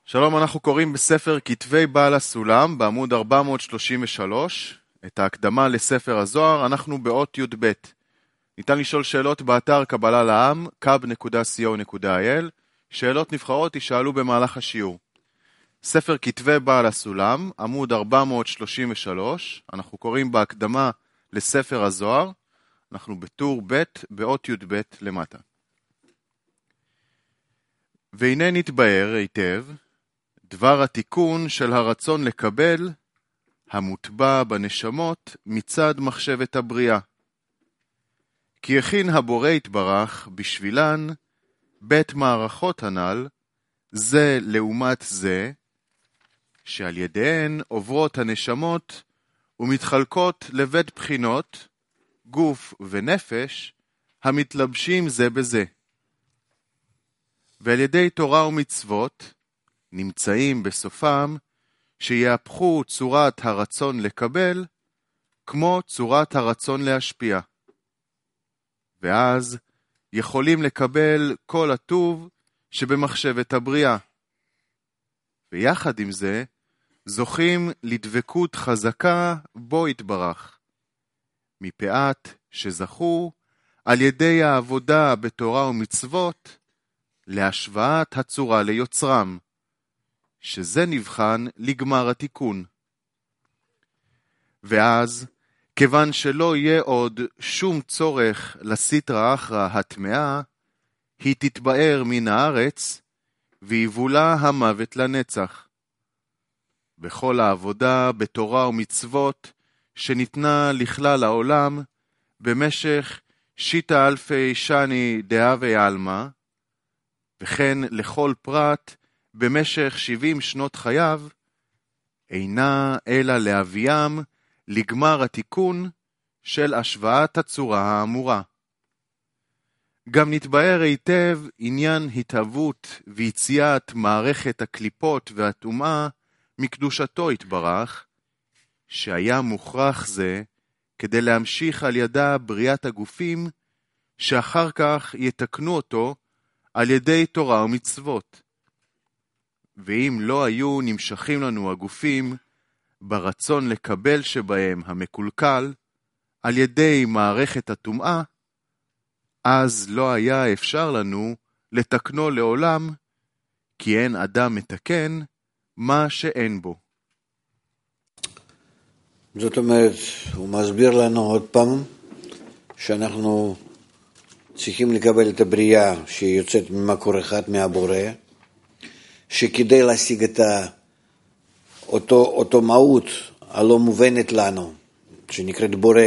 שלום, אנחנו קוראים בספר כתבי בעל הסולם בעמוד 433, את ההקדמה לספר הזוהר. אנחנו באות י"ב. ניתן לשאול שאלות באתר קבלה לעם, kab.co.il. שאלות נבחרות יישאלו במהלך השיעור. ספר כתבי בעל הסולם, עמוד 433, אנחנו קוראים בהקדמה לספר הזוהר. אנחנו בטור ב' באות י"ב למטה. והנה נתבהר היטב דבר התיקון של הרצון לקבל המוטבע בנשמות מצד מחשבת הבריאה. כי הכין הבורא יתברך בשבילן בית מערכות הנ"ל, זה לעומת זה, שעל ידיהן עוברות הנשמות ומתחלקות לבית בחינות, גוף ונפש, המתלבשים זה בזה. ועל ידי תורה ומצוות, נמצאים בסופם שיהפכו צורת הרצון לקבל כמו צורת הרצון להשפיע. ואז יכולים לקבל כל הטוב שבמחשבת הבריאה. ויחד עם זה זוכים לדבקות חזקה בו יתברך. מפאת שזכו על ידי העבודה בתורה ומצוות להשוואת הצורה ליוצרם. שזה נבחן לגמר התיקון. ואז, כיוון שלא יהיה עוד שום צורך לסטרא אחרא הטמאה, היא תתבאר מן הארץ, ויבולה המוות לנצח. בכל העבודה בתורה ומצוות שניתנה לכלל העולם, במשך 6,000 שני דהווי עלמא, וכן לכל פרט, במשך 70 שנות חייו, אינה אלא להביאם לגמר התיקון של השוואת הצורה האמורה. גם נתבהר היטב עניין התהוות ויציאת מערכת הקליפות והטומאה מקדושתו יתברך, שהיה מוכרח זה כדי להמשיך על ידה בריאת הגופים, שאחר כך יתקנו אותו על ידי תורה ומצוות. ואם לא היו נמשכים לנו הגופים ברצון לקבל שבהם המקולקל על ידי מערכת הטומאה, אז לא היה אפשר לנו לתקנו לעולם, כי אין אדם מתקן מה שאין בו. זאת אומרת, הוא מסביר לנו עוד פעם שאנחנו צריכים לקבל את הבריאה שיוצאת ממקור אחד מהבורא, שכדי להשיג את אותו מהות הלא מובנת לנו, שנקראת בורא,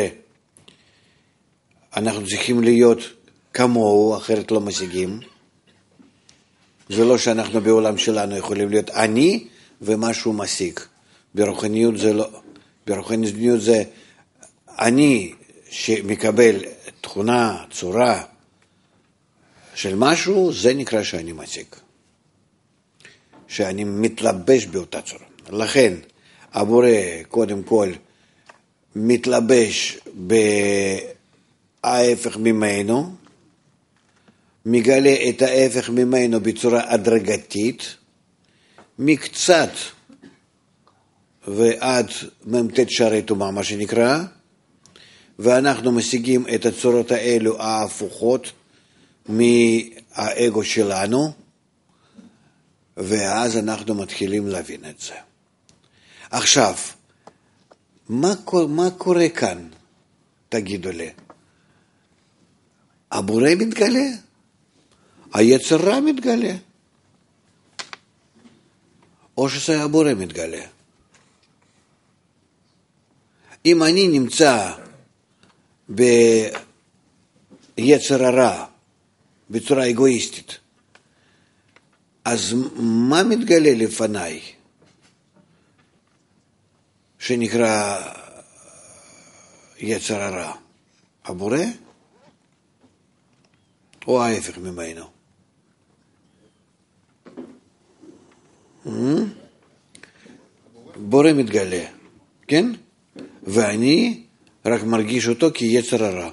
אנחנו צריכים להיות כמוהו, אחרת לא משיגים. זה לא שאנחנו בעולם שלנו יכולים להיות אני ומשהו משיג. ברוחניות זה לא. ברוחניות זה אני שמקבל תכונה, צורה של משהו, זה נקרא שאני משיג. שאני מתלבש באותה צורה. לכן, הבורא קודם כל מתלבש בהפך ממנו, מגלה את ההפך ממנו בצורה הדרגתית, מקצת ועד ממתת שערי טומאה, מה שנקרא, ואנחנו משיגים את הצורות האלו ההפוכות מהאגו שלנו, ואז אנחנו מתחילים להבין את זה. עכשיו, מה קורה כאן? תגידו לי. הבורא מתגלה? היצר רע מתגלה? או שזה הבורא מתגלה? אם אני נמצא ביצר הרע, בצורה אגואיסטית, אז מה מתגלה לפניי? שנקרא יצר הרע? הבורא? או ההפך ממנו? בורא מתגלה, כן? ואני רק מרגיש אותו כיצר הרע.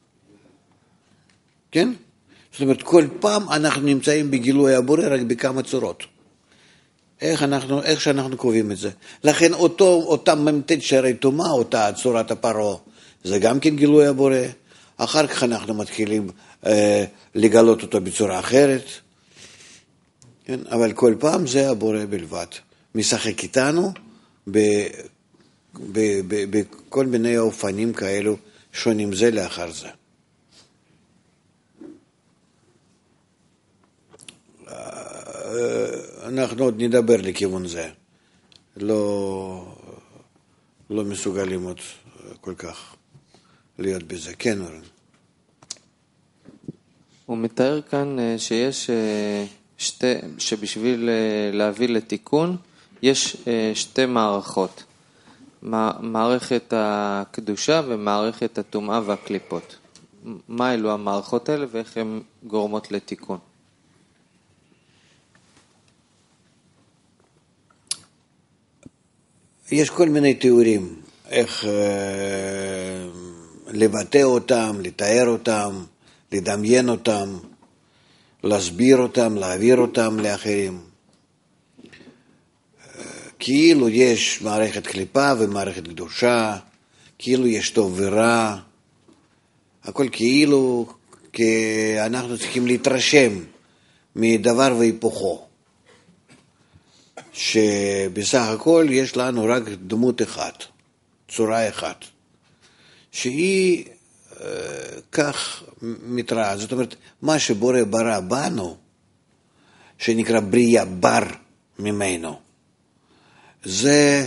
כן? זאת אומרת, כל פעם אנחנו נמצאים בגילוי הבורא רק בכמה צורות. איך שאנחנו קובעים את זה. לכן אותם ממתת שערי טומאה, אותה צורת הפרעה, זה גם כן גילוי הבורא. אחר כך אנחנו מתחילים לגלות אותו בצורה אחרת. כן? אבל כל פעם זה הבורא בלבד. משחק איתנו בכל מיני אופנים כאלו שונים זה לאחר זה. אנחנו עוד נדבר לכיוון זה. לא מסוגלים עוד כל כך להיות בזה. כן, אורן. הוא מתאר כאן שיש שבשביל להביא לתיקון יש שתי מערכות. מערכת הקדושה ומערכת הטומאה והקליפות. מה אלו המערכות האלה ואיך הן גורמות לתיקון? יש כל מיני תיאורים, איך לבטא אותם, לתאר אותם, לדמיין אותם, להסביר אותם, להעביר אותם לאחרים. כאילו יש מערכת קליפה ומערכת קדושה, כאילו יש טוב ורע, הכל כאילו, כי אנחנו צריכים להתרשם מדבר והיפוכו. שבסך הכל יש לנו רק דמות אחת, צורה אחת, שהיא כך מתראה. זאת אומרת, מה שבורא ברא בנו, שנקרא בריאה בר ממנו, זה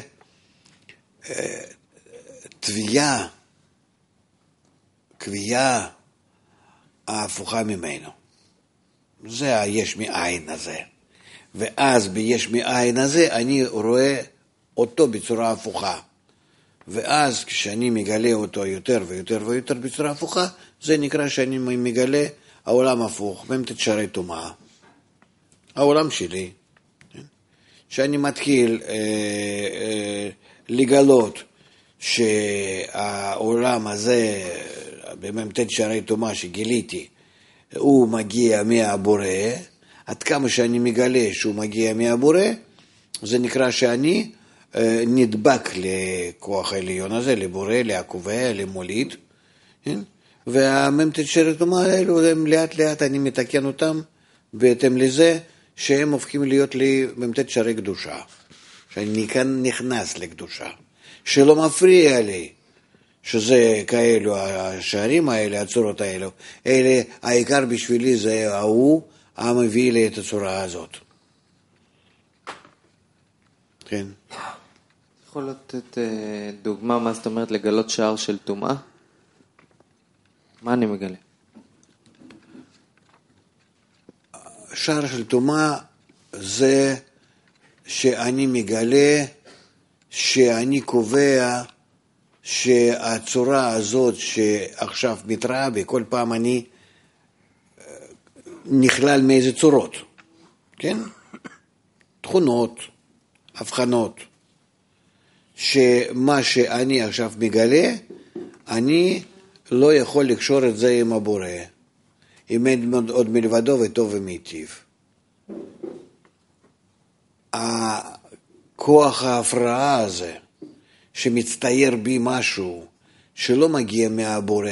קביעה ההפוכה ממנו. זה היש מאין הזה. ואז ביש מאין הזה אני רואה אותו בצורה הפוכה. ואז כשאני מגלה אותו יותר ויותר ויותר בצורה הפוכה, זה נקרא שאני מגלה העולם הפוך, ממתת שערי טומאה. העולם שלי. שאני מתחיל לגלות שהעולם הזה, בממתת שערי טומאה שגיליתי, הוא מגיע מהבורא, עד כמה שאני מגלה שהוא מגיע מהבורא, זה נקרא שאני נדבק לכוח העליון הזה, לבורא, לקובע, למוליד, והממתת שערי טומאה האלו, לאט לאט אני מתקן אותם, בהתאם לזה שהם הופכים להיות לי ממתת שערי קדושה, שאני כאן נכנס לקדושה, שלא מפריע לי, שזה כאלו, השערים האלה, הצורות האלו, אלה, העיקר בשבילי זה ההוא, המביא לי את הצורה הזאת. כן. יכול לתת דוגמה, מה זאת אומרת לגלות שער של טומאה? מה אני מגלה? שער של טומאה זה שאני מגלה, שאני קובע שהצורה הזאת שעכשיו מתראה בי, כל פעם אני נכלל מאיזה צורות, כן? תכונות, הבחנות, שמה שאני עכשיו מגלה, אני לא יכול לקשור את זה עם הבורא, אם אין עוד מלבדו וטוב ומיטיב. הכוח ההפרעה הזה, שמצטייר בי משהו שלא מגיע מהבורא,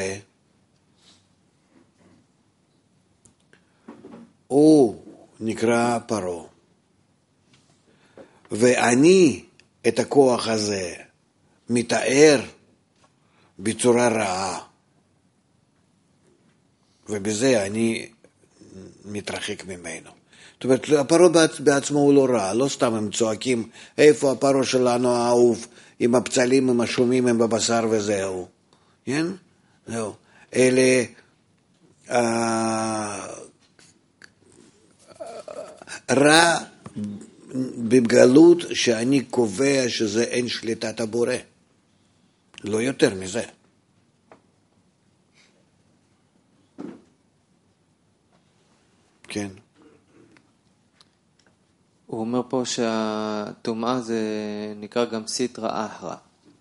הוא נקרא פרעה. ואני את הכוח הזה מתאר בצורה רעה. ובזה אני מתרחק ממנו. זאת אומרת, הפרעה בעצמו הוא לא רע, לא סתם הם צועקים, איפה הפרעה שלנו האהוב, עם הפצלים, עם השומים, עם בבשר וזהו. כן? זהו. אלה רע בגלות שאני קובע שזה אין שליטת הבורא. לא יותר מזה. כן. הוא אומר פה שהטומאה זה נקרא גם סיטרא אחרא.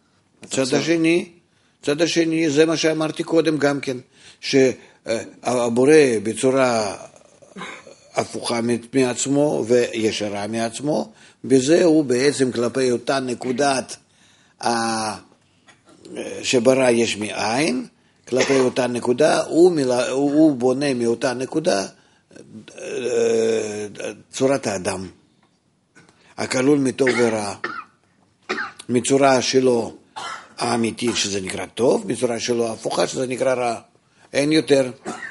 צד השני, זה מה שאמרתי קודם גם כן, שהבורא בצורה הפוכה מעצמו וישרה מעצמו, בזה הוא בעצם כלפי אותה נקודת שברא יש מאין, כלפי אותה נקודה, הוא בונה מאותה נקודה צורת האדם, הכלול מטוב ורע, מצורה שלו האמיתית שזה נקרא טוב, מצורה שלו הפוכה שזה נקרא רע, אין יותר.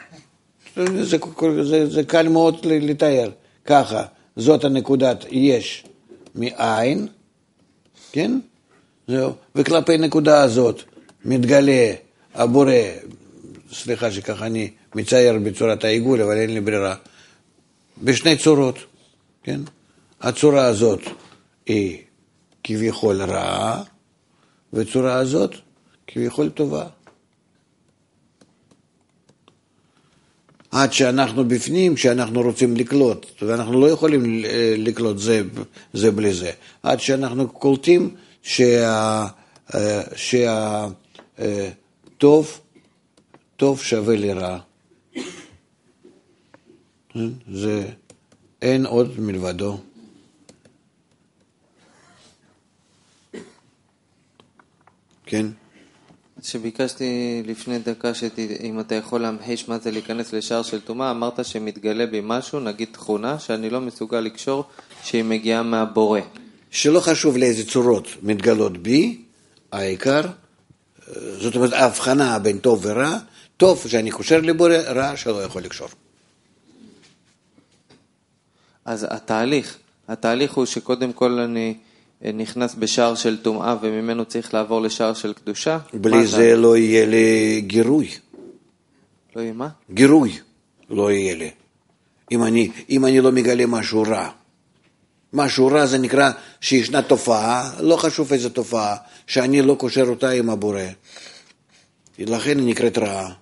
זה קל מאוד לתאר, ככה, זאת הנקודת יש מאין, כן? זהו, וכלפי נקודה הזאת מתגלה הבורא, סליחה שככה אני מצייר בצורת העיגול, אבל אין לי ברירה, בשני צורות, כן? הצורה הזאת היא כביכול רעה, והצורה הזאת כביכול טובה. עד שאנחנו בפנים, שאנחנו רוצים לקלוט, ואנחנו לא יכולים לקלוט זה בלי זה, עד שאנחנו קולטים טוב שווה לרע. זה אין עוד מלבדו. כן? שביקשתי לפני דקה אם אתה יכול להמחיש מה זה להיכנס לשער של טומאה, אמרת שמתגלה בי משהו, נגיד תכונה, שאני לא מסוגל לקשור שהיא מגיעה מהבורא. שלא חשוב לאיזה צורות מתגלות בי, העיקר, זאת אומרת ההבחנה בין טוב ורע, טוב שאני קושר לבורא, רע שלא יכול לקשור. אז התהליך הוא שקודם כל אני נכנס בשער של טומאה וממנו צריך לעבור לשער של קדושה. בלי זה לא יהיה לי גירוי. לא יהיה מה? גירוי לא יהיה לי. אם אני לא מגלה משהו רע. משהו רע זה נקרא שישנה תופעה, לא חשוב איזו תופעה, שאני לא קושר אותה עם הבורא. לכן היא נקראת רעה.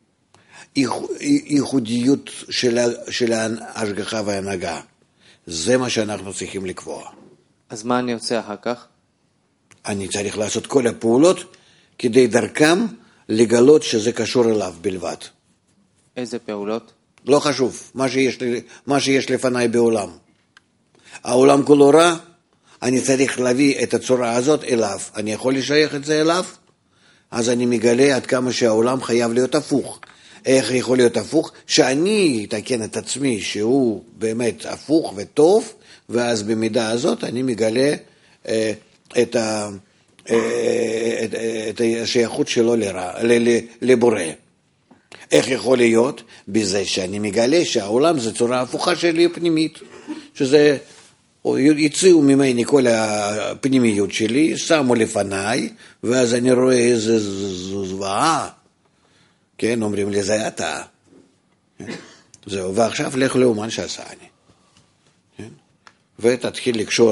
ייחודיות של ההשגחה וההנהגה. זה מה שאנחנו צריכים לקבוע. אז מה אני עושה אחר כך? אני צריך לעשות כל הפעולות כדי דרכם לגלות שזה קשור אליו בלבד. איזה פעולות? לא חשוב, מה שיש לפניי בעולם. העולם כולו רע, אני צריך להביא את הצורה הזאת אליו. אני יכול לשייך את זה אליו, אז אני מגלה עד כמה שהעולם חייב להיות הפוך. איך יכול להיות הפוך? שאני אתקן את עצמי שהוא באמת הפוך וטוב, ואז במידה הזאת אני מגלה את השייכות שלו לבורא. איך יכול להיות? בזה שאני מגלה שהעולם זה צורה הפוכה שלי פנימית, שזה יציעו ממני כל הפנימיות שלי, שמו לפניי, ואז אני רואה איזה זוועה, כן, אומרים לי זה אתה. זהו, ועכשיו לך לאומן שעשה אני. ותתחיל לקשור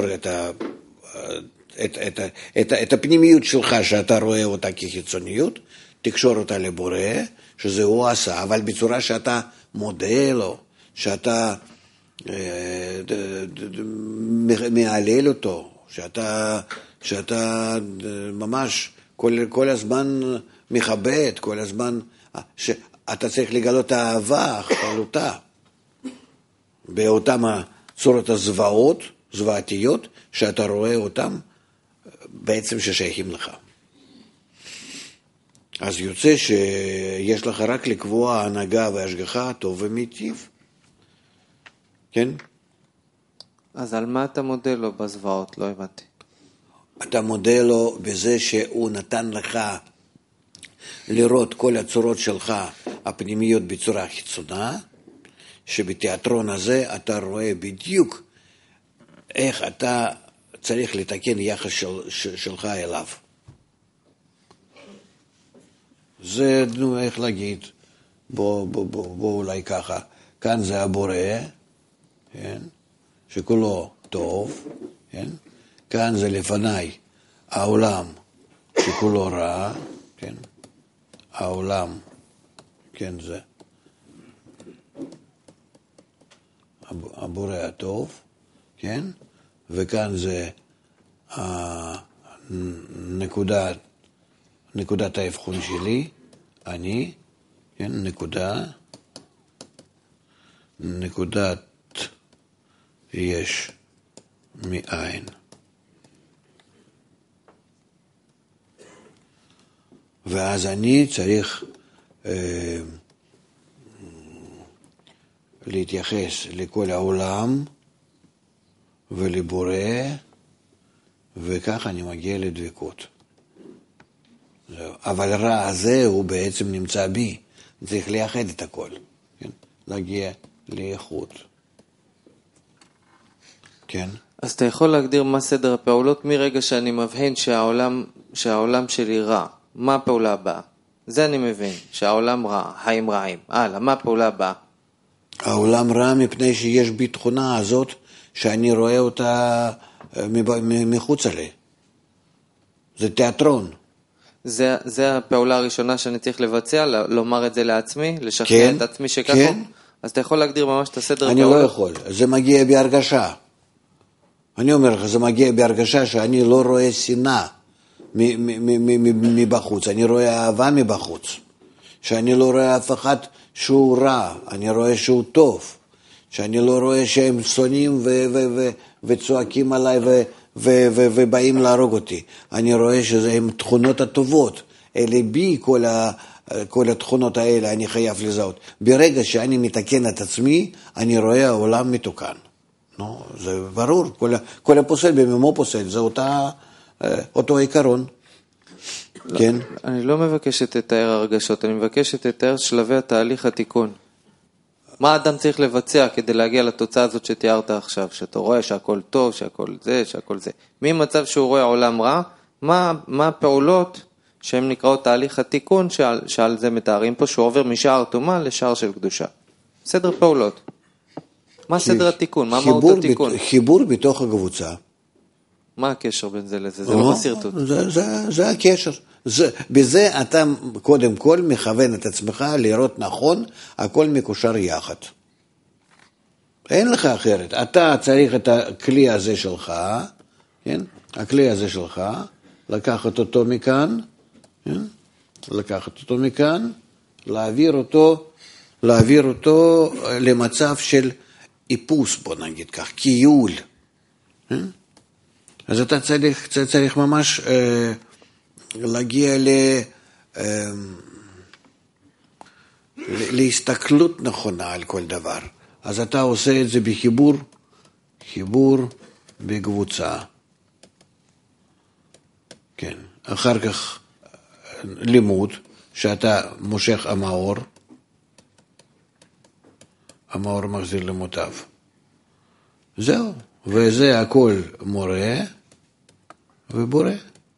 את הפנימיות שלך שאתה רואה אותה כחיצוניות, תקשור אותה לבורא, שזה הוא עשה, אבל בצורה שאתה מודה לו, שאתה מעלל אותו, שאתה ממש כל הזמן מכבד, כל הזמן שאתה צריך לגלות האהבה, חלותה, באותם צורות זוועתיות, שאתה רואה אותם בעצם ששייכים לך. אז יוצא שיש לך רק לקבוע הנהגה והשגחה טוב ומיטיב. כן? אז על מה אתה מודה לו בזוועות? לא הבנתי. אתה מודה לו בזה שהוא נתן לך לראות כל הצורות שלך הפנימיות בצורה חיצונה, שבתיאטרון הזה אתה רואה בדיוק איך אתה צריך לתקן יחס שלך אליו. זה, איך להגיד, בוא אולי ככה, כאן זה הבורא, כן? שכולו טוב, כן? כאן זה לפניי העולם שכולו רע, כן? העולם, כן, זה הבורא הטוב, כן? וכאן זה נקודת האבחון שלי, אני, כן? נקודת יש מאין. ואז אני צריך להתייחס לכל העולם ולבורא, וכך אני מגיע לדבקות. אבל רע הזה הוא בעצם נמצא בי, צריך לייחד את הכל, כן? להגיע לאיכות. כן? אז אתה יכול להגדיר מה סדר הפעולות מרגע שאני מבחין שהעולם שלי רע. מה הפעולה הבאה? זה אני מבין, שהעולם רע, חיים רעים. הלאה, מה הפעולה הבאה? העולם רע מפני שיש בי תכונה הזאת שאני רואה אותה מחוץ עלי. זה תיאטרון. זה הפעולה הראשונה שאני צריך לבצע, לומר את זה לעצמי, לשכנע את עצמי שככה? כן. אז אתה יכול להגדיר ממש את הסדר אני הפעולות? לא יכול, זה מגיע בהרגשה. אני אומר לך, זה מגיע בהרגשה שאני לא רואה שנאה מבחוץ, אני רואה אהבה מבחוץ. שאני לא רואה אף אחד שהוא רע, אני רואה שהוא טוב. שאני לא רואה שהם שונאים וצועקים עליי ובאים להרוג אותי. אני רואה שהם תכונות הטובות. אלה בי כל התכונות האלה אני חייב לזהות. ברגע שאני מתקן את עצמי, אני רואה העולם מתוקן. נו, זה ברור. כל הפוסל בממו פוסל, זה אותו עיקרון. כן? אני לא מבקש לתאר הרגשות, אני מבקש לתאר שלבי התהליך התיקון. מה האדם צריך לבצע כדי להגיע לתוצאה הזאת שתיארת עכשיו, שאתה רואה שהכל טוב, שהכל זה, שהכל זה. ממצב שהוא רואה עולם רע, מה הפעולות שהן נקראות תהליך התיקון, שעל זה מתארים פה, שהוא עובר משער תומה לשער של קדושה. סדר פעולות. מה סדר התיקון? מה מהות התיקון? חיבור בתוך הקבוצה. מה הקשר בין זה לזה? זה לא בסרטוט. זה הקשר. בזה אתה קודם כל מכוון את עצמך לראות נכון, הכל מקושר יחד. אין לך אחרת. אתה צריך את הכלי הזה שלך, כן? הכלי הזה שלך, לקחת אותו מכאן, כן? לקחת אותו מכאן, להעביר אותו למצב של איפוס, בוא נגיד כך, קיול. כן? אז אתה צריך ממש להגיע להסתכלות נכונה על כל דבר. אז אתה עושה את זה חיבור בקבוצה. כן. אחר כך לימוד, שאתה מושך המאור מחזיר למוטב. זהו. וזה הכל מורה ובורא.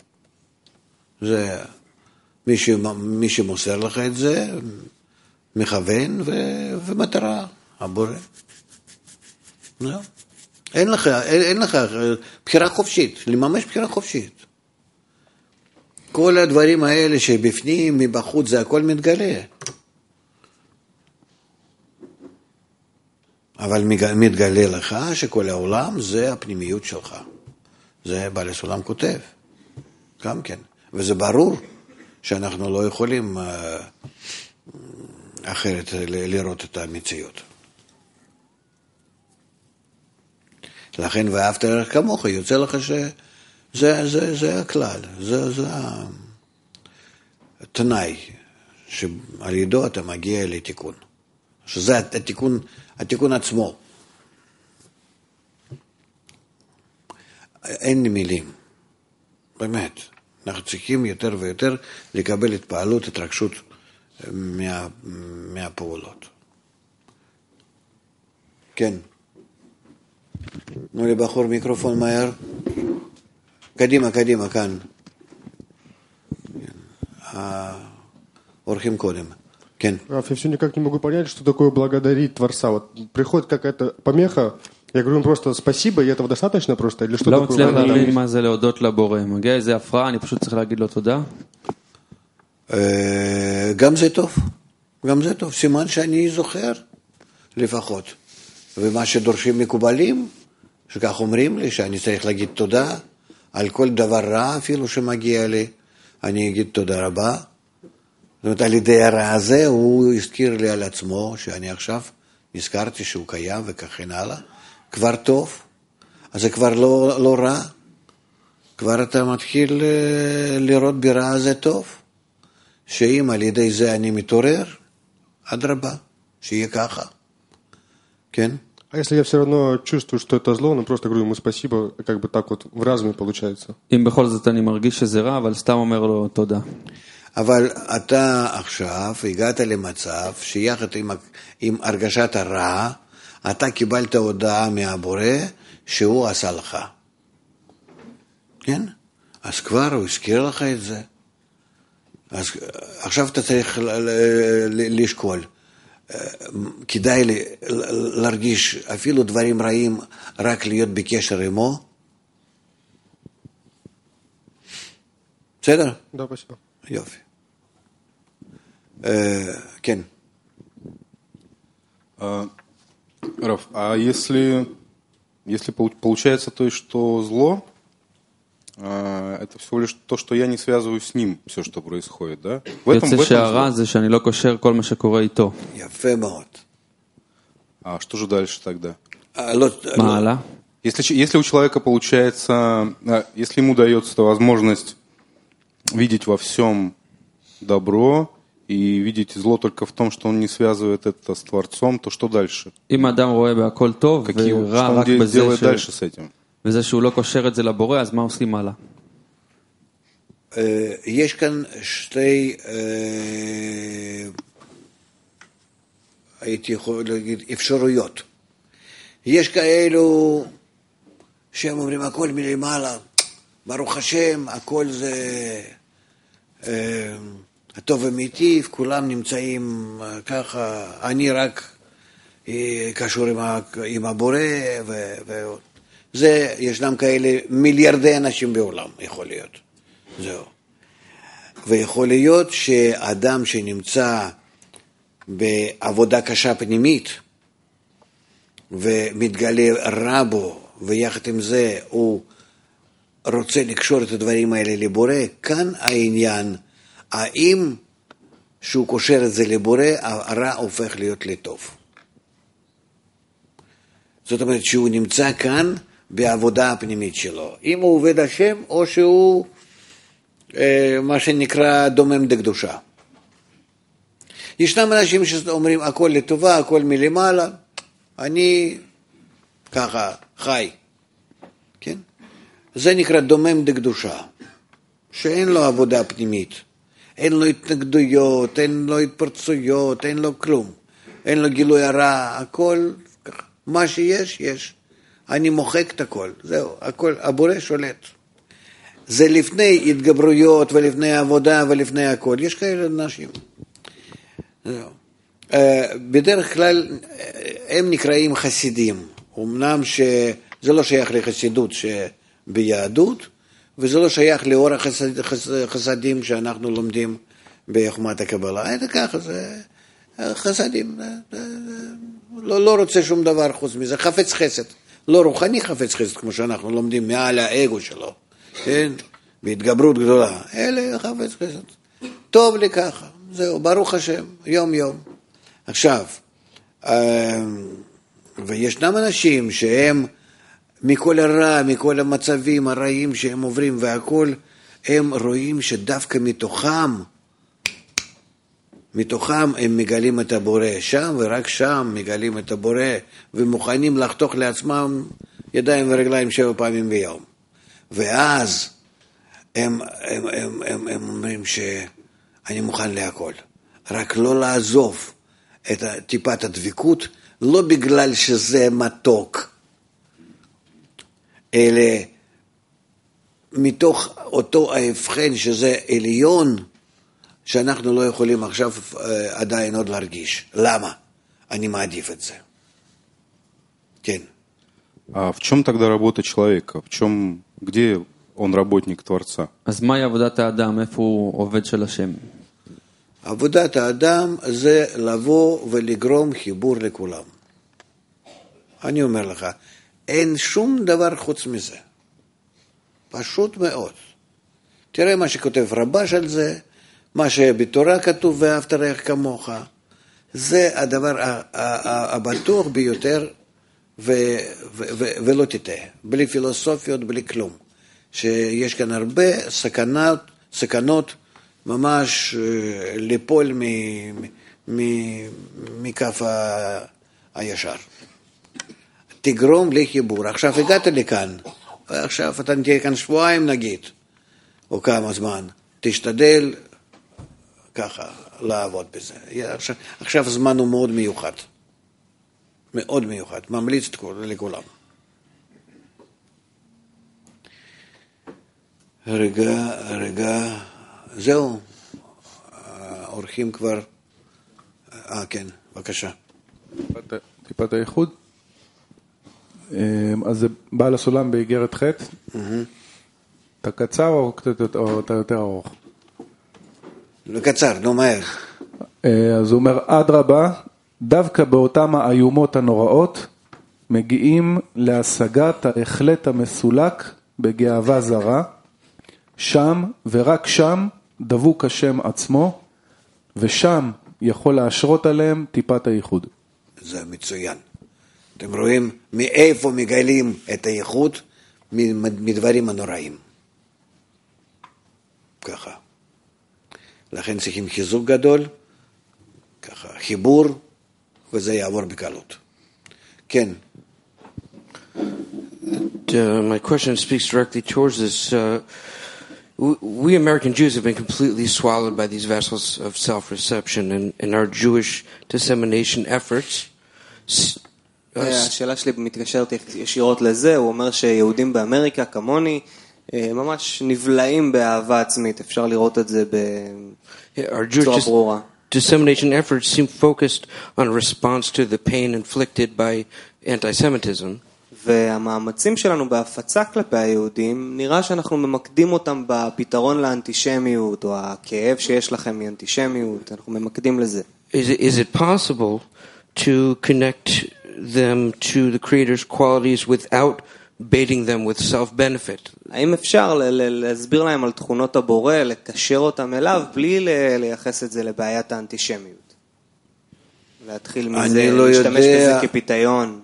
זה מי שמוסר לך את זה, מכוון ומטרה, הבורא. זהו. אין לך בחירה חופשית, לממש בחירה חופשית. כל הדברים האלה שבפנים, מבחוץ, זה הכל מתגלה. אבל מתגלה לך שכל העולם זה הפנימיות שלך. זה בעל הסולם כותב. גם כן. וזה ברור שאנחנו לא יכולים אחרת לראות את המציאות. לכן ואהבת לרעך כמוך, יוצא לך שזה הכלל, זה התנאי שעל ידו אתה מגיע לתיקון. שזה התיקון עצמו. אין לי מילים. באמת. אנחנו צריכים יותר ויותר לקבל התפעלות, התרגשות מהפעולות. כן. תנו לי בחור מיקרופון מהר. קדימה, כאן. האורחים קודם. Кен. Раф, я все никак не могу понять, что такое благодарить Творца. Вот приходит какая-то помеха, я говорю просто спасибо, и этого достаточно просто? Или что לא такое מצליח благодарить? להבין מה זה להודות לבורא. מגיע איזה הפרעה, אני פשוט צריך להגיד לו תודה. גם זה טוב. סימן שאני זוכר לפחות. ומה שדורשים מקובלים, שכך אומרים לי, שאני צריך להגיד תודה על כל דבר רע אפילו שמגיע לי, אני אגיד תודה רבה. זאת אומרת, על ידי הרע הזה הוא הזכיר לי על עצמו, שאני עכשיו נזכרתי שהוא קיים וככן הלאה, כבר טוב, אז זה כבר לא רע, כבר אתה מתחיל לראות ברע הזה טוב, שאם על ידי זה אני מתעורר, אדרבה, שיהיה ככה, כן? А если я все равно чувствую, что это зло, но просто говорю ему спасибо, как бы так вот в разуме получается. אם בכל זאת אני מרגיש שזה רע, אבל סתם אומר לו תודה. אבל אתה עכשיו הגעת למצב שיחד עם הרגשת הרע, אתה קיבלת הודעה מהבורא שהוא עשה לך. כן? אז כבר הוא הזכיר לך את זה. אז עכשיו אתה צריך לשקול. כדאי להרגיש אפילו דברים רעים רק להיות בקשר עמו. בסדר? Да, спасибо. יופי. כן. Раф, а если получается то, что зло, это всего лишь то, что я не связываю с ним все, что происходит, да? יוצא שהרע זה שאני לא קושר כל מה שקורה איתו. יפה מאוד. А что же דальше тогда? מה הלאה? Если у человека получается, если ему дается эта возможность видеть во всем добро и видеть зло только в том, что он не связывает это с Творцом, то что дальше? אם האדם רואה בהכל טוב ורע Что רק он בזה делает дальше с этим? וזה שהוא לא קושר את זה לבורא, אז מה עושים הלאה? יש כאן שתי, הייתי יכול להגיד, אפשרויות. יש כאלו שהם אומרים הכל מלמעלה, ברוך השם, הכל זה הטוב ומיטיב, כולם נמצאים ככה, אני רק קשור עם הבורא, זה, ישנם כאלה מיליארדי אנשים בעולם, יכול להיות. זהו. ויכול להיות שאדם שנמצא בעבודה קשה פנימית, ומתגלה רע בו, ויחד עם זה הוא רוצה לקשור את הדברים האלה לבורא, כאן העניין, האם שהוא קושר את זה לבורא, הרע הופך להיות לטוב. זאת אומרת שהוא נמצא כאן בעבודה הפנימית שלו. אם הוא עובד השם, או שהוא מה שנקרא דומם דקדושה. ישנם אנשים שאומרים הכל לטובה, הכל מלמעלה, אני ככה חי, כן? זה נקרא דומם דקדושה, שאין לו עבודה פנימית, אין לו התנגדויות, אין לו התפרצויות, אין לו כלום, אין לו גילוי הרע, הכל ככה, מה שיש, יש. אני מוחק את הכל, זהו, הכל, הבורא שולט. זה לפני התגברויות ולפני עבודה ולפני הכל, יש כאלה אנשים. זהו. בדרך כלל הם נקראים חסידים, אמנם שזה לא שייך לחסידות שביהדות, וזה לא שייך לאור החסדים שאנחנו לומדים בחוכמת הקבלה, זה ככה, זה חסדים, לא רוצה שום דבר חוץ מזה, חפץ חסד, לא רוחני חפץ חסד, כמו שאנחנו לומדים מעל האגו שלו, כן? בהתגברות גדולה, אלה חפץ חסד, טוב לי ככה, זהו, ברוך השם, יום יום. עכשיו, וישנם אנשים שהם מכל הרע, מכל המצבים הרעים שהם עוברים והכל, הם רואים שדווקא מתוכם הם מגלים את הבורא שם, ורק שם מגלים את הבורא, ומוכנים לחתוך לעצמם ידיים ורגליים 7 פעמים ביום. ואז הם אומרים שאני מוכן להכל, רק לא לעזוב את טיפת הדביקות, לא בגלל שזה מתוק, אלא מתוך אותו ההבחן שזה עליון, שאנחנו לא יכולים עכשיו עדיין עוד להרגיש. למה? אני מעדיף את זה. כן. А в чем тогда работа человека? Где он работник Творца? אז מהי עבודת האדם? איפה הוא עובד של השם? עבודת האדם זה לבוא ולגרום חיבור לכולם. אני אומר לך, אין שום דבר חוץ מזה. פשוט מאוד. תראה מה שכותב רבש על זה, מה שבתורה כתוב ואהבת רעך כמוך. זה הדבר הבטוח ביותר ולא תטעה, בלי פילוסופיות, בלי כלום. שיש כאן הרבה סכנות ממש ליפול מכף הישר. תגרום לחיבור. עכשיו הגעת לכאן, עכשיו אתה תהיה כאן שבועיים נגיד, או כמה זמן. תשתדל ככה לעבוד בזה. עכשיו זמן הוא מאוד מיוחד. מאוד מיוחד. ממליץ לכולם. רגע, זהו. האורחים כבר... כן, בבקשה. טיפת הייחוד. אז זה בעל הסולם באיגרת ח'. אתה קצר או אתה יותר ארוך? קצר, נו מהר. אז הוא אומר, אדרבה, דווקא באותם האיומות הנוראות, מגיעים להשגת ההחלט המסולק בגאווה זרה, שם ורק שם דבוק השם עצמו, ושם יכול להשרות עליהם טיפת הייחוד. זה מצוין. אתם רואים מאיפה מגלים את הייחוד? מדברים הנוראים. ככה. לכן צריכים חיזוק גדול, ככה, חיבור, וזה יעבור בקלות. כן. My question speaks directly towards this. We American Jews have been completely swallowed by these vessels of self-reception and our Jewish dissemination efforts. השאלה שלי מתקשרת ישירות לזה, הוא אומר שיהודים באמריקה כמוני ממש נבלעים באהבה עצמית, אפשר לראות את זה בצורה ברורה. Dissemination efforts seem focused on response to the pain inflicted by anti-Semitism. והמאמצים שלנו בהפצה כלפי היהודים, נראה שאנחנו ממקדים אותם בפתרון לאנטישמיות, או הכאב שיש לכם מאנטישמיות, אנחנו ממקדים לזה. Is it possible to connect them to the Creator's qualities without baiting them with self-benefit? האם אפשר להסביר להם על תכונות הבורא, לקשר אותם אליו, בלי לייחס את זה לבעיית האנטישמיות? להתחיל מזה, להשתמש בזה כפיתיון.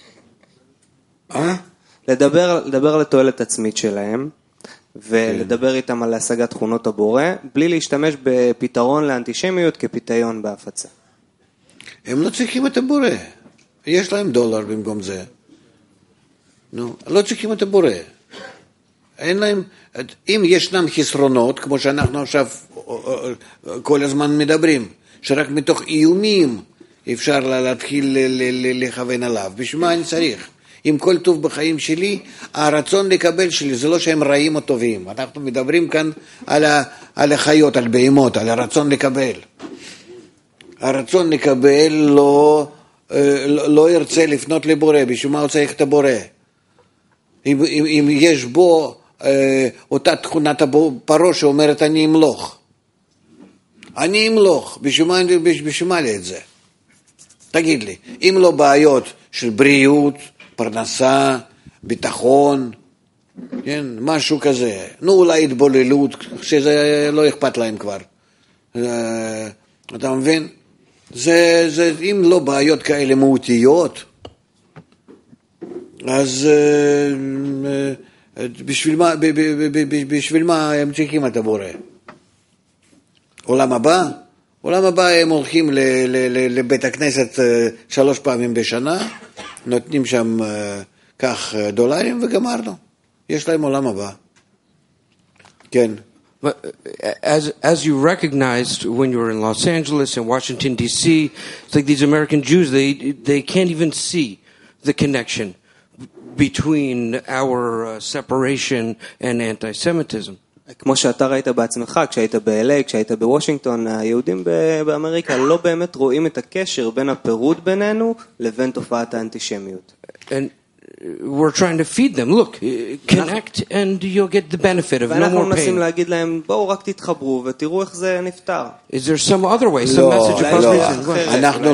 לדבר לתועלת עצמית שלהם, ולדבר איתם על השגת תכונות הבורא, בלי להשתמש בפתרון לאנטישמיות כפיתיון בהפצה. הם לא צריכים את הבורא. יש להם דולר במקום זה. לא צריכים את הבורא. אין להם, אם ישנם חסרונות, כמו שאנחנו עכשיו כל הזמן מדברים, שרק מתוך איומים אפשר להתחיל לכוון עליו. בשביל מה אני צריך? עם כל טוב בחיים שלי, הרצון לקבל שלי, זה לא שהם רעים או טובים. אנחנו מדברים כאן על החיות, על בהמות, על הרצון לקבל. הרצון לקבל לא ירצה לפנות לבורא, בשביל מה הוא צריך את הבורא? אם יש בו אותה תכונת פרעה שאומרת אני אמלוך. אני אמלוך, בשביל מה לי את זה? תגיד לי, אם לא בעיות של בריאות, פרנסה, ביטחון, כן, משהו כזה. אולי התבוללות, שזה לא אכפת להם כבר. אתה מבין? אם לא בעיות כאלה מהותיות, אז בשביל מה הם צריכים את הבורא? עולם הבא? עולם הבא הם הולכים לבית הכנסת 3 פעמים בשנה, נותנים שם כך דולרים וגמרנו. יש להם עולם הבא. כן. But as you recognized when you were in Los Angeles and Washington, D.C., it's like these American Jews, they can't even see the connection between our separation and anti-Semitism. כמו שאתה ראית בעצמך, כשהיית ב-LA, כשהיית בוושינגטון, היהודים באמריקה לא באמת רואים את הקשר בין הפירוד בינינו לבין תופעת האנטישמיות. And we're trying to feed them, look, connect and you'll get the benefit of no more pain. ואנחנו מנסים להגיד להם, בואו רק תתחברו ותראו איך זה נפטר. Is there some other way, some message of positive?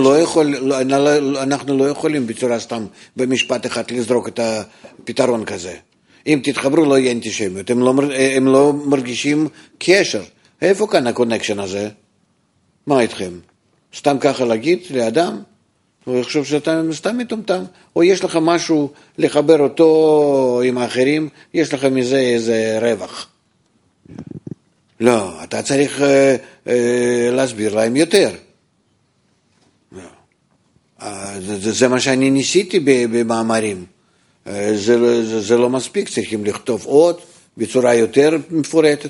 אנחנו לא יכולים בצורה סתם במשפט אחד לזרוק את הפתרון כזה. אם תתחברו לא יהיה אנטישמיות, הם לא מרגישים קשר. איפה כאן הקונקשן הזה? מה איתכם? סתם ככה להגיד לאדם? הוא יחשוב שאתה סתם מטומטם, או יש לך משהו לחבר אותו עם האחרים, יש לך מזה איזה רווח. לא, אתה צריך להסביר להם יותר. זה מה שאני ניסיתי במאמרים. זה לא מספיק, צריכים לכתוב עוד בצורה יותר מפורטת.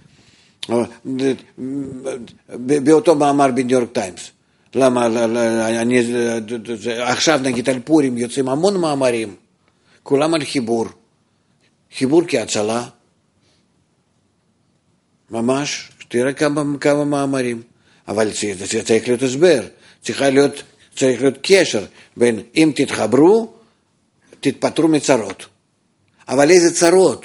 באותו מאמר בניו יורק טיימס. למה? עכשיו נגיד על פורים יוצאים המון מאמרים, כולם על חיבור. חיבור כהצלה. ממש, תראה כמה מאמרים. אבל צריך להיות הסבר. צריך להיות קשר בין אם תתחברו, תתפטרו מצרות. אבל איזה צרות?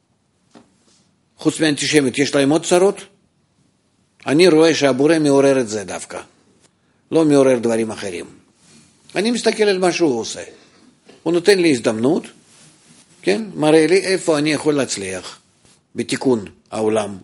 חוץ מאנטישמיות, יש להם עוד צרות? אני רואה שהבורא מעורר את זה דווקא. לא מעורר דברים אחרים. אני מסתכל על מה שהוא עושה. הוא נותן לי הזדמנות, כן? מראה לי איפה אני יכול להצליח בתיקון העולם.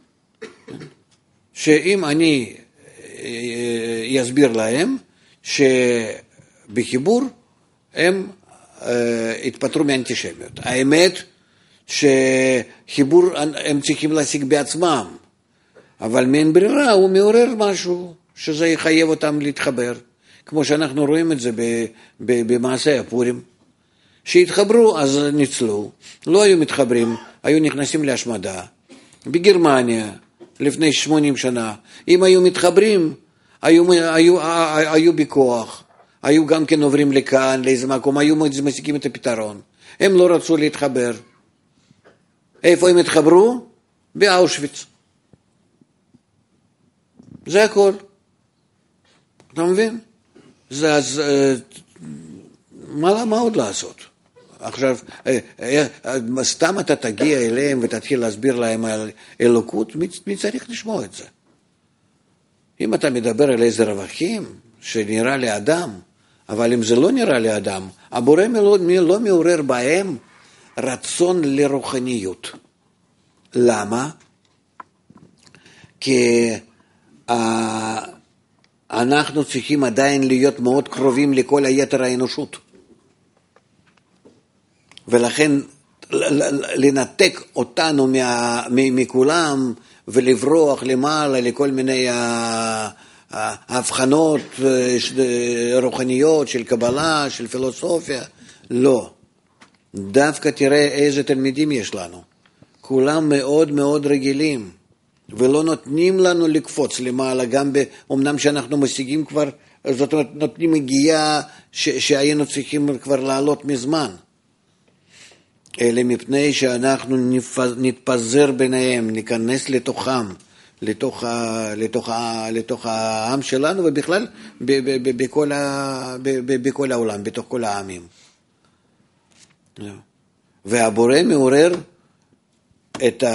שאם אני אסביר להם שבחיבור הם התפטרו מאנטישמיות. האמת שחיבור הם צריכים להשיג בעצמם, אבל מאין ברירה הוא מעורר משהו שזה יחייב אותם להתחבר, כמו שאנחנו רואים את זה במעשה הפורים. שהתחברו אז ניצלו, לא היו מתחברים, היו נכנסים להשמדה. בגרמניה לפני 80 שנה, אם היו מתחברים, היו בכוח, היו גם כן עוברים לכאן, לאיזה מקום, היו משיגים את הפתרון. הם לא רצו להתחבר. איפה הם התחברו? באושוויץ. זה הכל. אתה מבין? אז מה עוד לעשות? עכשיו, סתם אתה תגיע אליהם ותתחיל להסביר להם על אלוקות, מי צריך לשמוע את זה? אם אתה מדבר על איזה רווחים שנראה לאדם, אבל אם זה לא נראה לאדם, הבורא לא מעורר בהם רצון לרוחניות. למה? כי אנחנו צריכים עדיין להיות מאוד קרובים לכל היתר האנושות. ולכן לנתק אותנו מכולם ולברוח למעלה לכל מיני הבחנות רוחניות של קבלה, של פילוסופיה, לא. דווקא תראה איזה תלמידים יש לנו. כולם מאוד מאוד רגילים, ולא נותנים לנו לקפוץ למעלה, גם אמנם שאנחנו משיגים כבר, זאת אומרת נותנים הגיעה שהיינו צריכים כבר לעלות מזמן. אלא מפני שאנחנו נתפזר ביניהם, ניכנס לתוכם, לתוך העם שלנו, ובכלל בכל העולם, בתוך כל העמים. והבורא מעורר את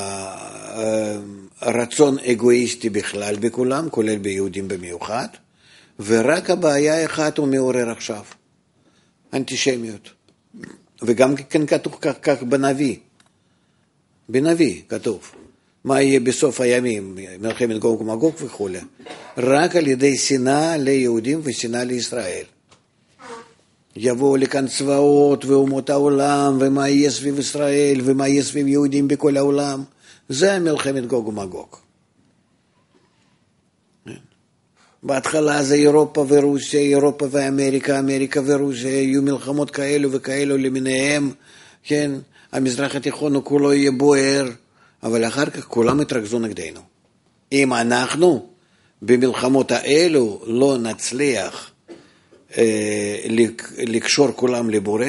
הרצון אגואיסטי בכלל בכולם, כולל ביהודים במיוחד, ורק הבעיה אחת הוא מעורר עכשיו, אנטישמיות. וגם כן כתוב כך בנביא כתוב, מה יהיה בסוף הימים, מלחמת גוג ומגוג וכו', רק על ידי שנאה ליהודים ושנאה לישראל. יבואו לכאן צבאות ואומות העולם, ומה יהיה סביב ישראל, ומה יהיה סביב יהודים בכל העולם, זה מלחמת גוג ומגוג. בהתחלה זה אירופה ורוסיה, אירופה ואמריקה, אמריקה ורוסיה, יהיו מלחמות כאלו וכאלו למיניהם, כן, המזרח התיכון הוא כולו יהיה בוער, אבל אחר כך כולם יתרכזו נגדנו. אם אנחנו במלחמות האלו לא נצליח לקשור כולם לבורא,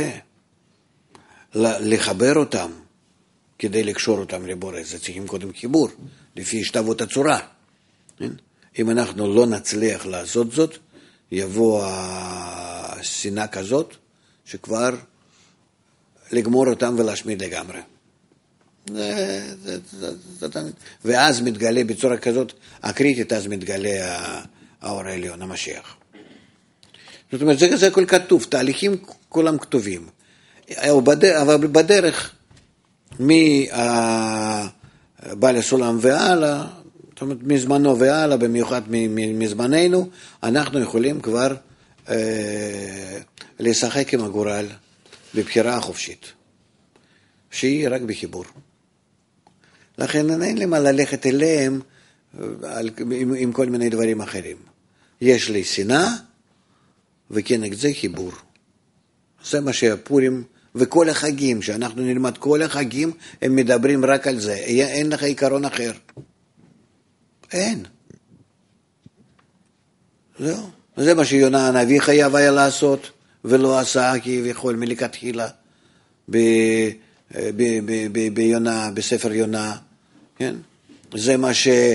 לחבר אותם, כדי לקשור אותם לבורא, זה צריכים קודם חיבור, לפי השתוות הצורה, כן? אם אנחנו לא נצליח לעשות זאת, יבוא השנאה כזאת, שכבר לגמור אותם ולהשמיד לגמרי. ואז מתגלה בצורה כזאת, הקריטית, אז מתגלה האור העליון, המשיח. זאת אומרת, זה הכל כתוב, תהליכים כולם כתובים. אבל בדרך, מבעל הסולם והלאה, זאת אומרת, מזמנו והלאה, במיוחד מזמננו, אנחנו יכולים כבר לשחק עם הגורל בבחירה החופשית, שהיא רק בחיבור. לכן אין לי מה ללכת אליהם עם כל מיני דברים אחרים. יש לי שנאה, וכנגד זה חיבור. זה מה שהפורים וכל החגים, שאנחנו נלמד כל החגים, הם מדברים רק על זה. אין לך עיקרון אחר. אין. זהו. זה מה שיונה הנביא חייב היה לעשות, ולא עשה כביכול מלכתחילה ביונה, בספר יונה. כן? זה מה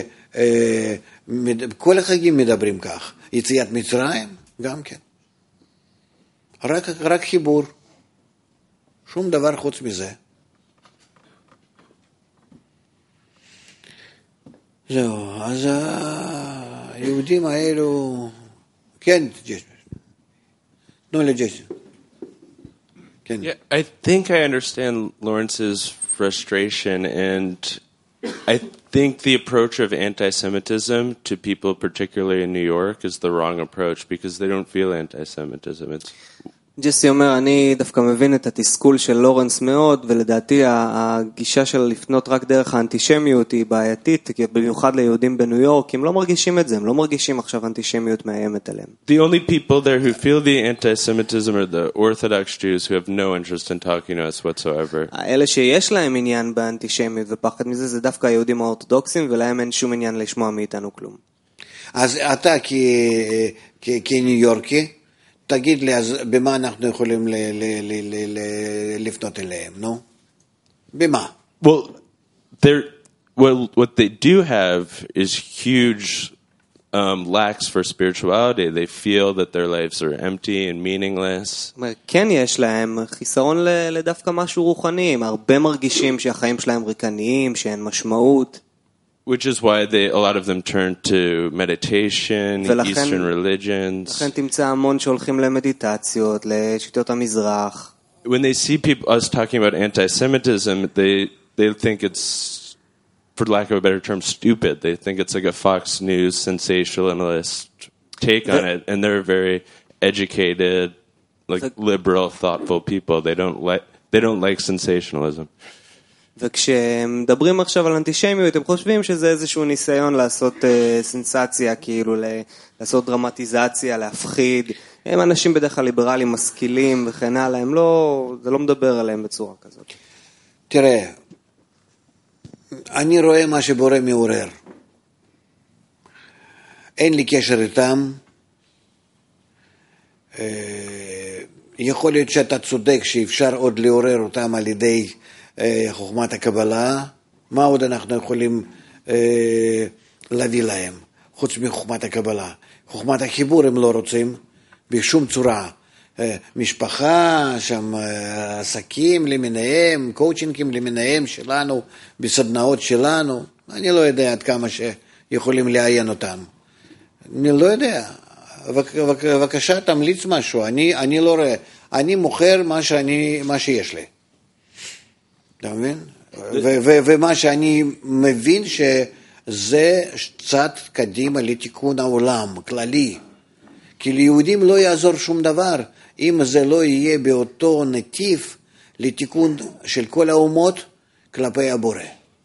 כל החגים מדברים כך. יציאת מצרים, גם כן. רק חיבור. שום דבר חוץ מזה. זהו, אז היהודים האלו... כן, ג'ייסון. תנו לג'ייסון. כן. Yeah, I think I understand Lawrence's frustration, and I think the approach of anti-Semitism to people, particularly in New York, is the wrong approach because they don't feel anti-Semitism. It's ג'סי אומר, אני דווקא מבין את התסכול של לורנס מאוד, ולדעתי הגישה של לפנות רק דרך האנטישמיות היא בעייתית, במיוחד ליהודים בניו יורק, הם לא מרגישים את זה, הם לא מרגישים עכשיו אנטישמיות מאיימת עליהם. The only people there who feel the anti-Semitism are the Orthodox Jews who have no interest in talking to us whatsoever. האלה שיש להם עניין באנטישמיות ופחד מזה, זה דווקא היהודים האורתודוקסים, ולהם אין שום עניין לשמוע מאיתנו כלום. אז אתה כניו יורקי, תגיד לי, אז במה אנחנו יכולים לפנות אליהם, נו? במה? Well, what they do have is huge lacks for spirituality. They feel that their lives are empty and meaningless. כן, יש להם חיסרון לדווקא משהו רוחני, הם הרבה מרגישים שהחיים שלהם ריקניים, שאין משמעות. Which is why a lot of them turn to meditation, Eastern religions. לכן תמצא המון שהולכים למדיטציות, לשיטות המזרח. When they see us talking about anti-Semitism, they think it's, for lack of a better term, stupid. They think it's like a Fox News sensationalist take on it, and they're very educated, like liberal, thoughtful people. They don't like sensationalism. וכשמדברים עכשיו על אנטישמיות, הם חושבים שזה איזשהו ניסיון לעשות סנסציה, כאילו לעשות דרמטיזציה, להפחיד. הם אנשים בדרך כלל ליברליים, משכילים וכן הלאה, זה לא מדבר עליהם בצורה כזאת. תראה, אני רואה מה שבורא מעורר. אין לי קשר איתם. יכול להיות שאתה צודק שאפשר עוד לעורר אותם על ידי חוכמת הקבלה. מה עוד אנחנו יכולים להביא להם חוץ מחוכמת הקבלה? חוכמת החיבור הם לא רוצים בשום צורה. משפחה, שם עסקים למיניהם, קואוצ'ינגים למיניהם שלנו, בסדנאות שלנו. אני לא יודע עד כמה שיכולים לעיין אותם. אני לא יודע. בבקשה תמליץ משהו. אני לא רואה. אני מוכר מה שיש לי. אתה מבין? ומה שאני מבין שזה צעד קדימה לתיקון העולם, כללי. כי ליהודים לא יעזור שום דבר, אם זה לא יהיה באותו נתיב לתיקון של כל האומות כלפי הבורא.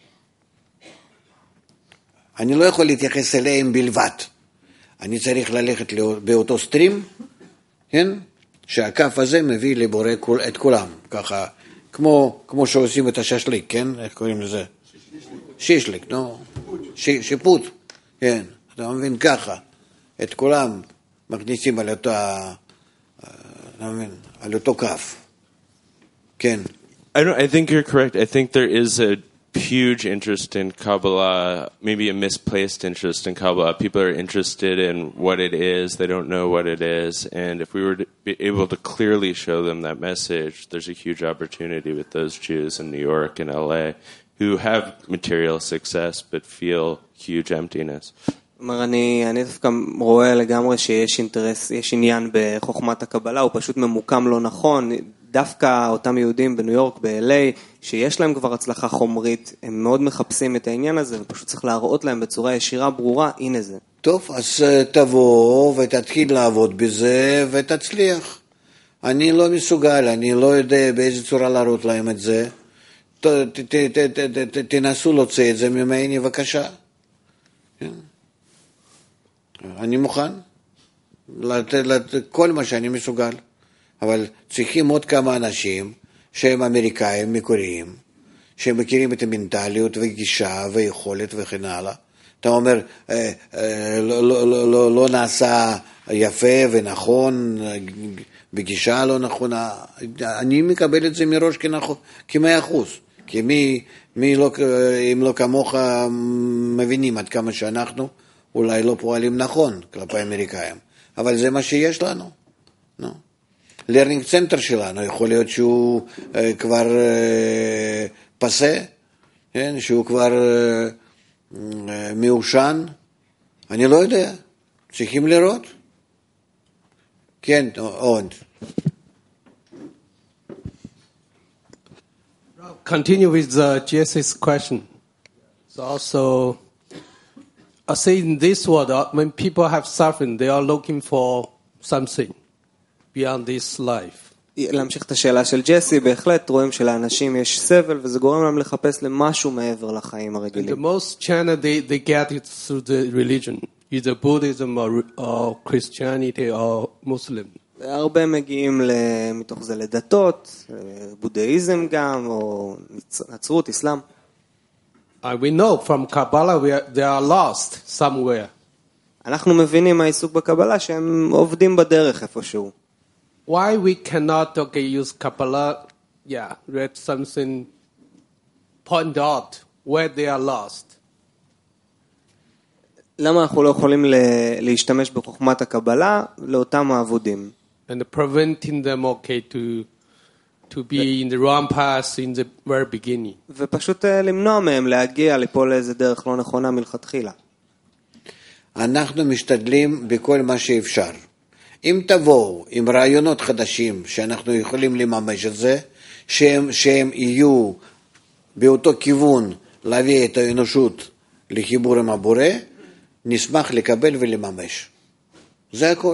אני לא יכול להתייחס אליהם בלבד. אני צריך ללכת באותו סטרים, כן? שהקף הזה מביא לבורא את כולם, ככה. כמו שעושים את הששליק, כן? איך קוראים לזה? שישליק, נו. שיפוט, כן. אתה מבין ככה. את כולם מכניסים על אותו כף. כן. I think you're correct. I think there is a huge interest in Kabbalah, maybe a misplaced interest in Kabbalah. People are interested in what it is. They don't know what it is. And if we were to be able to clearly show them that message, there's a huge opportunity with those Jews in New York and LA who have material success but feel huge emptiness. אני דווקא רואה לגמרי שיש אינטרס, יש עניין בחוכמת הקבלה, הוא פשוט ממוקם לא נכון. דווקא אותם יהודים בניו יורק, ב-LA, שיש להם כבר הצלחה חומרית, הם מאוד מחפשים את העניין הזה, ופשוט צריך להראות להם בצורה ישירה, ברורה, הנה זה. טוב, אז תבוא ותתחיל לעבוד בזה ותצליח. אני לא מסוגל, אני לא יודע באיזה צורה להראות להם את זה. תנסו להוציא את זה ממני, בבקשה. אני מוכן כל מה שאני מסוגל, אבל צריכים עוד כמה אנשים שהם אמריקאים מקוריים, שהם מכירים את המנטליות וגישה ויכולת וכן הלאה. אתה אומר, לא נעשה יפה ונכון, בגישה לא נכונה, אני מקבל את זה מראש כ100%, כי אם לא כמוך מבינים עד כמה שאנחנו אולי לא פועלים נכון כלפי האמריקאים, אבל זה מה שיש לנו. לרנינג צנטר שלנו יכול להיות שהוא כבר פסה, שהוא כבר מיושן, אני לא יודע, צריכים לראות. כן, עוד. Continue with Jesse's question. So also, I say in this world, when people have suffering, they are looking for something beyond this life. להמשיך את השאלה של ג'סי, בהחלט רואים שלאנשים יש סבל, וזה גורם להם לחפש למשהו מעבר לחיים הרגילים. The most channel they get it through the religion, either Buddhism or Christianity or Muslim. הרבה מגיעים מתוך זה לדתות, בודהיזם גם, או נצרות, אסלאם. We know from Kabbalah they are lost somewhere. אנחנו מבינים מהעיסוק בקבלה שהם עובדים בדרך איפשהו. Why we cannot use Kabbalah, read something, point out where they are lost? למה אנחנו לא יכולים להשתמש בחוכמת הקבלה לאותם העבודים? And preventing them to be in the wrong path in the very beginning. ופשוט למנוע מהם להגיע ליפול לאיזה דרך לא נכונה מלכתחילה. אנחנו משתדלים בכל מה שאפשר. אם תבואו עם רעיונות חדשים שאנחנו יכולים לממש את זה, שהם יהיו באותו כיוון להביא את האנושות לחיבור עם הבורא, נשמח לקבל ולממש. זה הכל.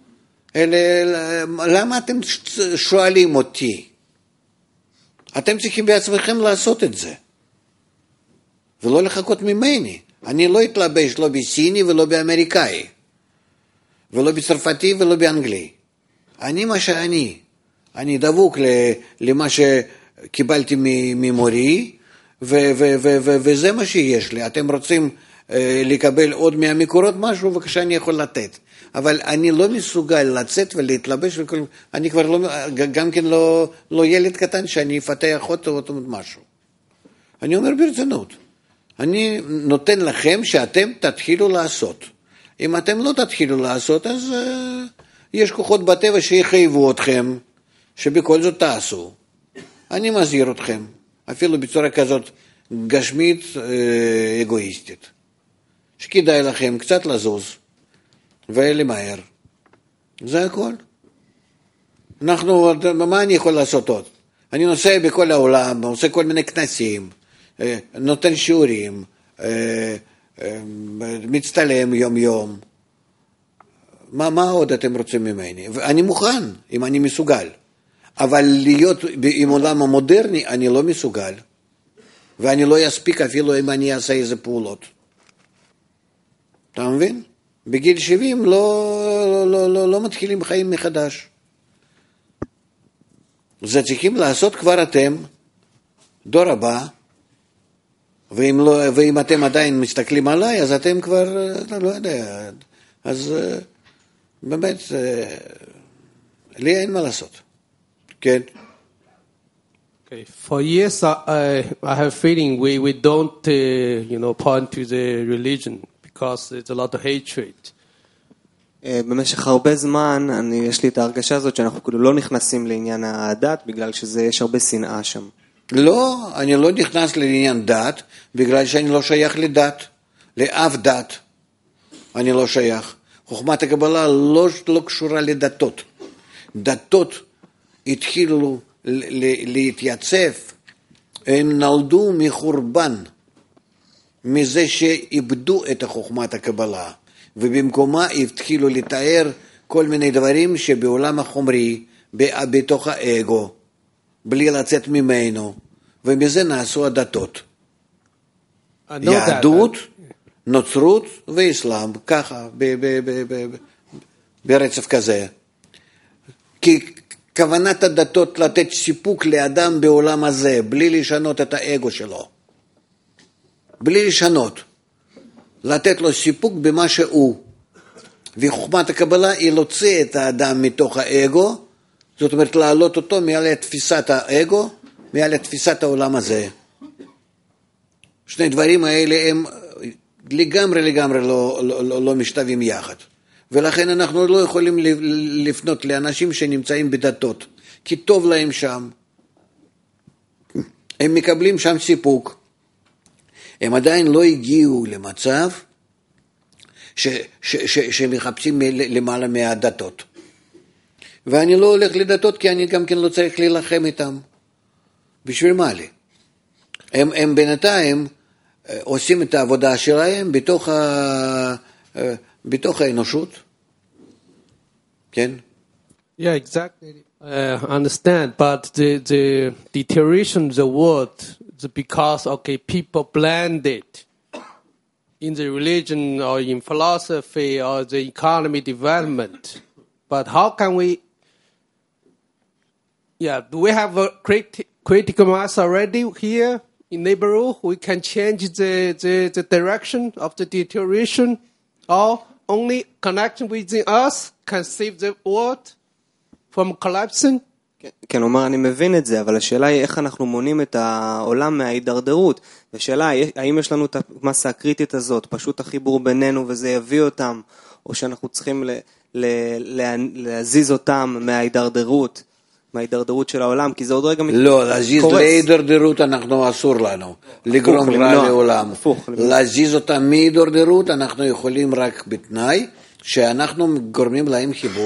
למה אתם שואלים אותי? אתם צריכים בעצמכם לעשות את זה, ולא לחכות ממני. אני לא אתלבש לא בסיני ולא באמריקאי, ולא בצרפתי ולא באנגלי. אני מה שאני. אני דבוק למה שקיבלתי ממורי, וזה מה שיש לי. אתם רוצים לקבל עוד מהמקורות משהו, בבקשה אני יכול לתת. אבל אני לא מסוגל לצאת ולהתלבש, אני כבר לא, גם כן לא ילד קטן שאני אפתח אותו משהו. אני אומר ברצינות, אני נותן לכם שאתם תתחילו לעשות. אם אתם לא תתחילו לעשות, אז יש כוחות בטבע שיחייבו אתכם, שבכל זאת תעשו. אני מזהיר אתכם, אפילו בצורה כזאת גשמית, אגואיסטית. שכדאי לכם קצת לזוז, ולמהר. זה הכל. מה אני יכול לעשות עוד? אני נוסע בכל העולם, עושה כל מיני כנסים, נותן שיעורים, מצטלם יום יום. מה עוד אתם רוצים ממני? אני מוכן, אם אני מסוגל. אבל להיות עם עולם המודרני, אני לא מסוגל. ואני לא אספיק אפילו אם אני אעשה איזה פעולות. אתה מבין? בגיל 70 לא מתחילים חיים מחדש. זה צריכים לעשות כבר אתם, דור הבא, ואם אתם עדיין מסתכלים עליי, אז אתם כבר, לא יודע, אז באמת, לי אין מה לעשות. כן? Okay. For years, I have feeling we don't, point to the religion because there's a lot of hatred. במשך הרבה זמן, יש לי את ההרגשה הזאת שאנחנו כאילו לא נכנסים לעניין הדת, בגלל שיש הרבה שנאה שם. לא, אני לא נכנס לעניין דת, בגלל שאני לא שייך לדת, לאף דת. אני לא שייך. חוכמת הקבלה לא קשורה לדתות. דתות התחילו להתייצב, הם נולדו מחורבן, מזה שאיבדו את חוכמת הקבלה, ובמקומה התחילו לתאר כל מיני דברים שבעולם החומרי, בתוך האגו, בלי לצאת ממנו, ומזה נעשו הדתות. יהדות, נוצרות ואסלאם, ככה, ברצף כזה. כי כוונת הדתות לתת סיפוק לאדם בעולם הזה, בלי לשנות את האגו שלו. בלי לשנות. לתת לו סיפוק במה שהוא. וחוכמת הקבלה היא להוציא את האדם מתוך האגו, זאת אומרת להעלות אותו מעל תפיסת האגו, מעל תפיסת העולם הזה. שני דברים האלה הם לגמרי לא משתווים יחד. ולכן אנחנו לא יכולים לפנות לאנשים שנמצאים בדתות, כי טוב להם שם. הם מקבלים שם סיפוק. הם עדיין לא הגיעו למצב שמחפשים למעלה מהדתות. ואני לא הולך לדתות כי אני גם כן לא צריך להילחם איתם. בשביל מה לי? הם בינתיים עושים את העבודה שלהם בתוך האנושות. כן? Yeah, exactly. Understand, but the deterioration of the world is because people blended in the religion or in philosophy or the economy development. But how can we? Yeah, do we have a critical mass already here in neighborhood? We can change the direction of the deterioration, or only connection within us can save the world from collapsing? כן, אומר, אני מבין את זה, אבל השאלה היא איך אנחנו מונים את העולם מההידרדרות. והשאלה היא, האם יש לנו את המסה הקריטית הזאת, פשוט החיבור בינינו וזה יביא אותם, או שאנחנו צריכים להזיז אותם מההידרדרות של העולם, כי זה עוד רגע לא, להזיז להידרדרות אנחנו אסור לנו, לגרום רע לעולם. להזיז אותם מהידרדרות אנחנו יכולים רק בתנאי, שאנחנו גורמים להם חיבור.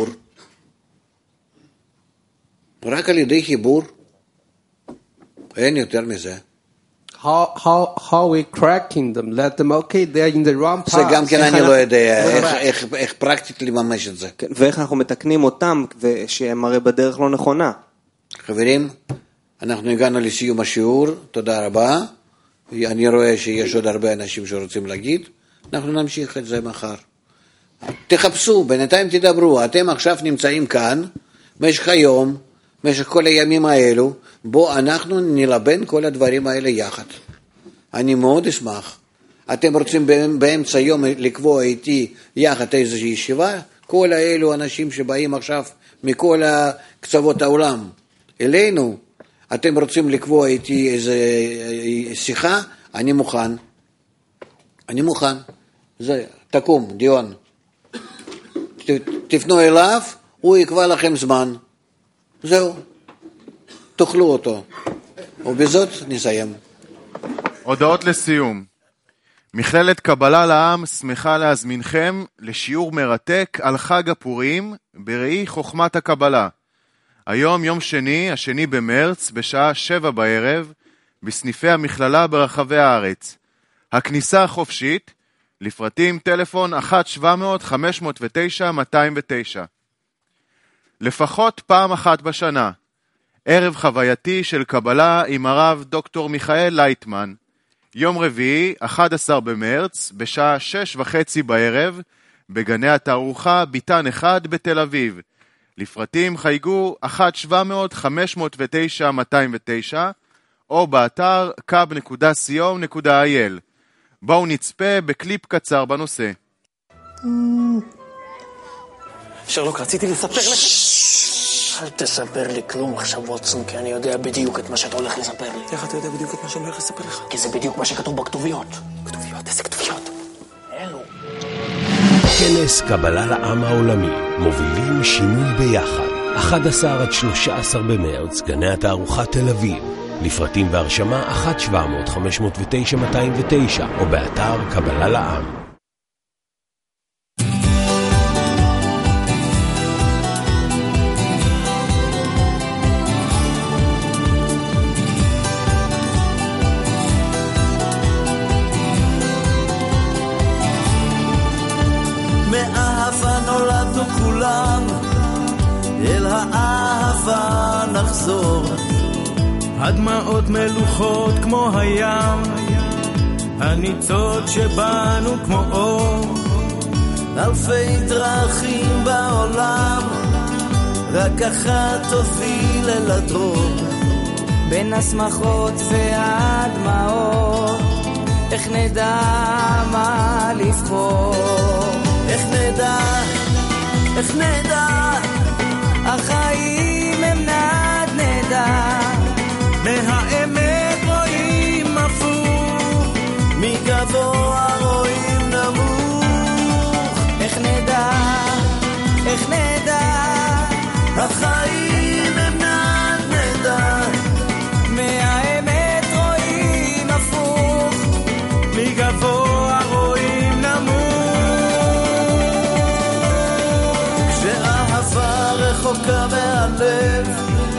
רק על ידי חיבור, אין יותר מזה. How we cracking them? Let them they're in the wrong path. זה גם כן אני לא יודע, איך פרקטית לממש את זה. ואיך אנחנו מתקנים אותם, שהם הרי בדרך לא נכונה. חברים, אנחנו הגענו לסיום השיעור, תודה רבה. אני רואה שיש עוד הרבה אנשים שרוצים להגיד, אנחנו נמשיך את זה מחר. תחפשו, בינתיים תדברו, אתם עכשיו נמצאים כאן, במשך היום, במשך כל הימים האלו, בו אנחנו נלבן כל הדברים האלה יחד. אני מאוד אשמח. אתם רוצים באמצע היום לקבוע איתי יחד איזושהי ישיבה? כל האלו אנשים שבאים עכשיו מכל קצוות העולם אלינו, אתם רוצים לקבוע איתי איזו שיחה? אני מוכן. אני מוכן. זה, תקום, דיון. תפנו אליו, הוא יקבע לכם זמן. זהו, תאכלו אותו. ובזאת נסיים. הודעות לסיום. מכללת קבלה לעם שמחה להזמינכם לשיעור מרתק על חג הפורים בראי חוכמת הקבלה. היום יום שני, 2 במרץ, בשעה 7 בערב, בסניפי המכללה ברחבי הארץ. הכניסה חופשית, לפרטים טלפון 1-700-509-209. לפחות פעם אחת בשנה, ערב חווייתי של קבלה עם הרב דוקטור מיכאל לייטמן, יום רביעי, 11 במרץ, בשעה 6:30 בערב, בגני התערוכה ביתן 1 בתל אביב. לפרטים חייגו 1-700-509-209, או באתר kab.co.il. בואו נצפה בקליפ קצר בנושא. שרלוק, רציתי לספר לך... אל תספר לי כלום עכשיו, ווטסון, כי אני יודע בדיוק את מה שאתה הולך לספר לי. איך אתה יודע בדיוק את מה שאני הולך לספר לך? כי זה בדיוק מה שכתוב בכתוביות. כתוביות? איזה כתוביות? אלו. כנס קבלה לעם העולמי, מובילים שינוי ביחד. 11-13 במרץ, גני התערוכה תל אביב. לפרטים והרשמה 1-700-509-209, או באתר קבלה לעם. לחזור. הדמעות מלוכות כמו הים, הניצות שבנו כמו אור. אלפי דרכים בעולם, רק אחת תוביל אל הדרור. בין השמחות והדמעות, איך נדע מה לבחור? איך נדע, איך נדע, החיים הם נדנדה. מהאמת רואים הפוך, מגבוה רואים נמוך. איך נדע, איך נדע, החיים הם נדנדה. מהאמת רואים הפוך, מגבוה רואים נמוך. כשאהבה רחוקה מהלב,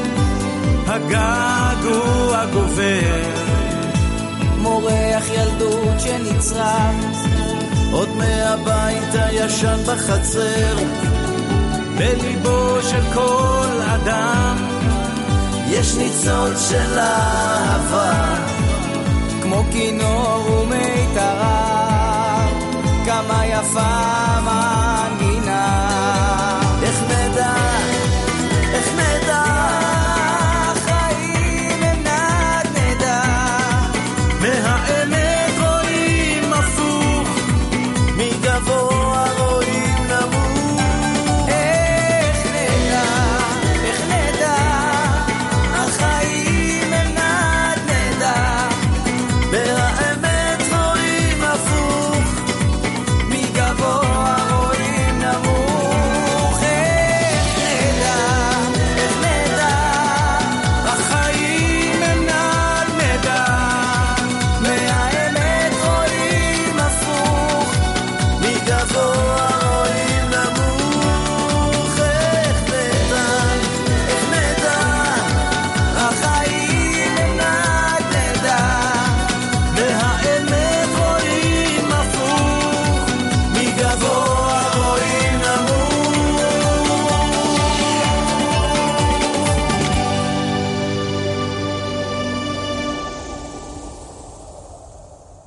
הגעגוע גובר. מורח ילדות שנצרח, עוד מהבית הישן בחצר. בליבו של כל אדם יש ניצוץ של אהבה.